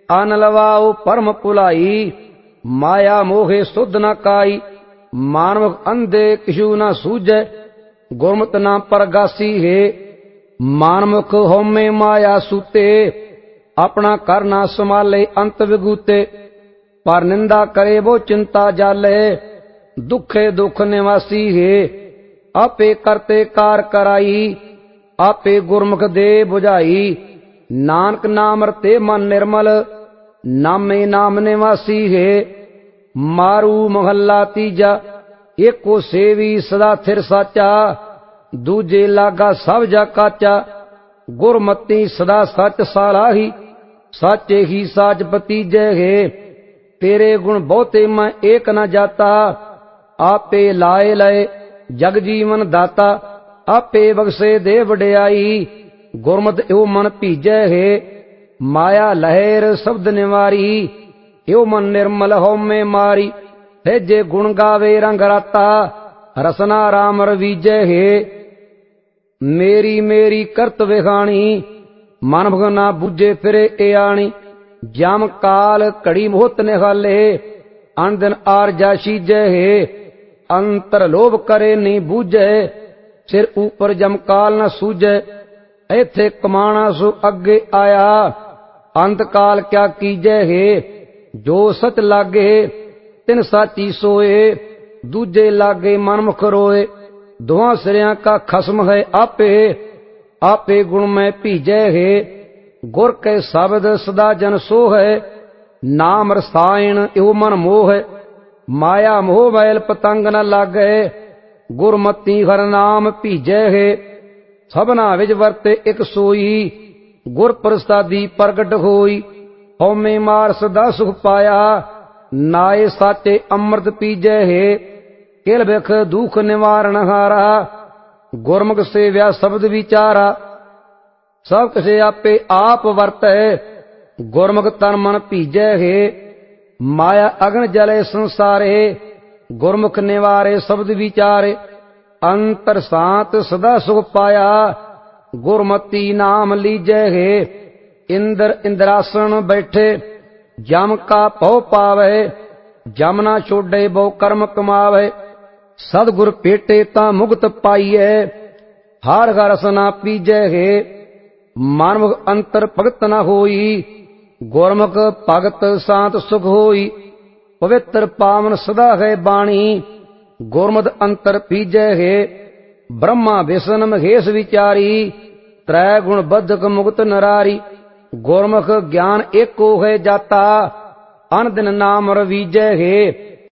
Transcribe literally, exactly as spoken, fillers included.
अन लवाओ परम पुलाई, माया मोहे सुध न काई। मानव अंधे किशु न सूझे, गुरमत न परगासी है। मानमुख होमे माया सूते, अपना कर ना संभाले अंत विगूते। पर निंदा करे वो चिंता जाले, दुखे दुख निवासी है। आपे करते कार कराई, आपे गुरमुख दे बुझाई। नानक नाम रते मन निर्मल, नामे नाम निवासी है। मारू महला तीजा, एको सेवी सदा थिर साचा। दूजे लागा सब जा काचा, गुरमती सदा सच सालाही। साचे ही साच पतीजय है, तेरे गुण बहुते मैं एक न जाता। आपे लाए लय जग जीवन दाता, आपे बगसे दे वड्याई। गुरमत एवं मन भीजै है, माया लहर शब्द निवारी। एवं मन निर्मल हो में मारी, है जे गुण गावे रंग राता। रसना राम रवीजय है, मेरी मेरी करत विखाणी। मन भगना बूझे फिरे एआणी। जम काल घड़ी मोहत निहाले, अन दिन आर जाशी जय है। अंतर लोभ करे नहीं बूझे, सिर ऊपर जम काल न सूझे। ऐथे कमाना सो अगे आया, अंत काल क्या कीजय है। जो सच लागे तिन साची सोए, दूजे लागे मनमुख रोए। दोहा सिरिया का खसम है आपे, आपे गुण में भीजय है। गुर के शब्द सदा जन सो है, नाम रसायन एव मन मोह। माया मोह मैल पतंग न लागे, गुरमती हर नाम भीजय है। सबना विच वरते एक सोई, गुर प्रसादी प्रगट होई। हौमे मार सदा सुख पाया, नाए साचे अमृत पीजय है। किल बिख दुख निवारण हारा, गुरमुख सेव्या शब्द विचारा। सब किसे आपे आप वरतै, गुरमुख तन मन भीजै है। माया अग्न जले संसारे, गुरमुख निवारे शब्द विचारे। अंतर शांत सदा सुख पाया, गुरमती नाम लीजै है। इंद्र इंद्रासन बैठे, जम का पौ पावे। जम ना छोड़े बहु कर्म कमावे, सदगुर पेटे ता मुक्त पाइए। हार हर रसना पीजै है, मानमुख अंतर भगत न होई। गुरमुख भगत शांत सुख होई। पवित्र पावन सदा है बाणी, गुरमत अंतर पीजै है। ब्रह्मा विष्णु महेश विचारी, त्रै गुण बद्धक मुक्त नरारी। गुरमुख ज्ञान एको है जाता, अन दिन नाम रवीजै है।